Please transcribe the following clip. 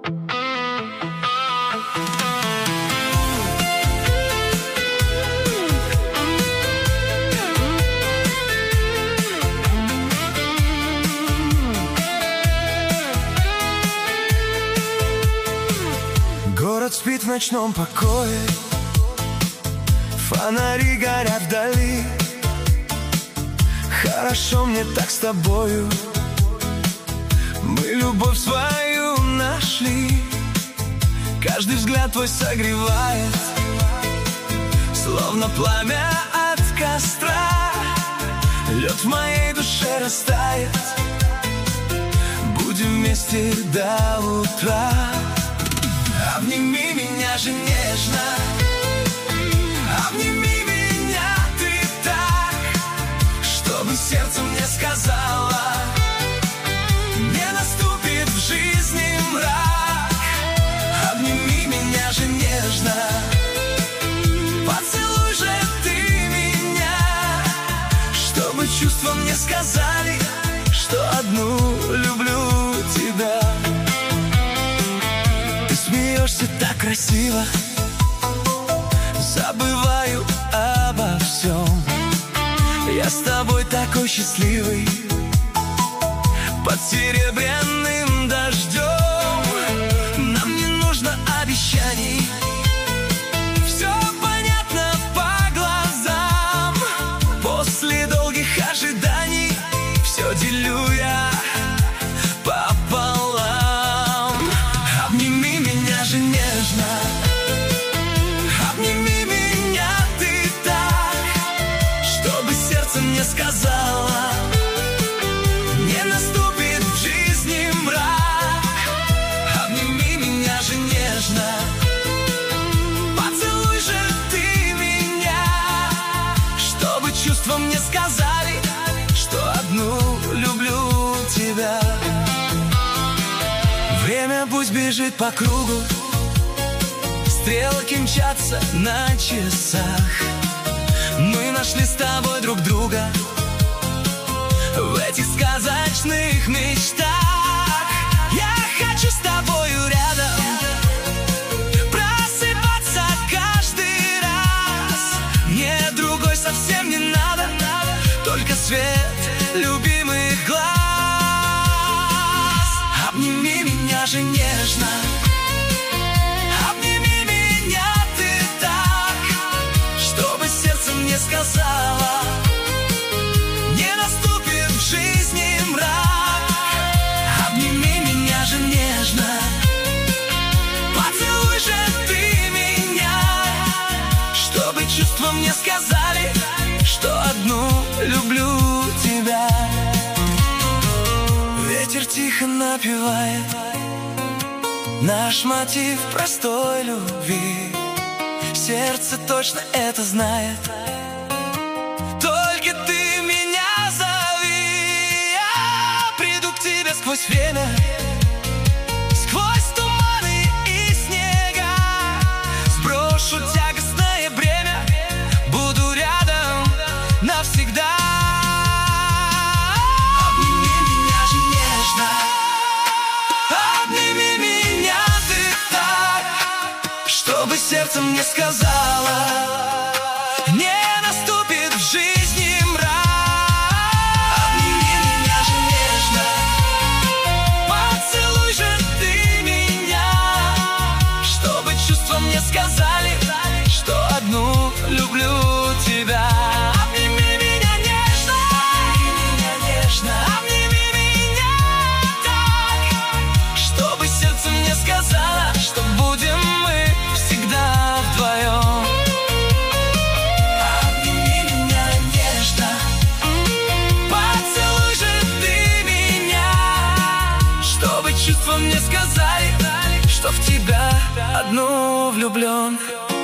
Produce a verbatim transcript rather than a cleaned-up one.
Город спит в ночном покое, фонари горят вдали. Хорошо мне так с тобою, мы любовь свою нашли. Каждый взгляд твой согревает, словно пламя от костра. Лед в моей душе растает, будем вместе до утра. Обними меня же нежно, обними меня ты так, чтобы сердце мне сказала: не наступит в жизни мрак. Обними меня же нежно, поцелуй же ты меня, чтобы чувства мне сказали, что одну люблю тебя. Смеешься так красиво, забываю обо всем. Я с тобой такой счастливый, под серебряным дождем. Нам не нужно обещаний, все понятно по глазам. После долгих ожиданий все делю я пополам. Обними меня же нежно, обними меня ты так, чтобы сердце мне сказала: не наступит в жизни мрак. Обними меня же нежно, поцелуй же ты меня, чтобы чувства мне сказали, что одну люблю тебя. Время пусть бежит по кругу, стрелки мчатся на часах. Мы нашли с тобой друг друга в этих сказочных мечтах. Я хочу с тобою рядом просыпаться каждый раз. Мне другой совсем не надо, только свет любимых глаз. Обними меня же нежно, обними меня ты так, чтобы сердце мне сказала: не наступит в жизни мрак. Обними меня же нежно, поцелуй же ты меня, чтобы чувства мне сказали, что одну люблю тебя. Ветер тихо напевает наш мотив простой любви. Сердце точно это знает, только ты меня зови. Я приду к тебе сквозь время, сквозь туманы и снега. Сброшу тягостное бремя, буду рядом навсегда. Чтобы сердце мне сказала: не наступит в жизни мрак. Обними меня же нежно, поцелуй же ты меня, чтобы чувства мне сказали, что одну люблю тебя. Обними меня нежно, обними меня так, чтобы сердце мне сказала, что будем мы всегда вдвоем. Обними меня нежно, поцелуй же ты меня, чтобы чувства мне сказали, что в тебя одну влюблен.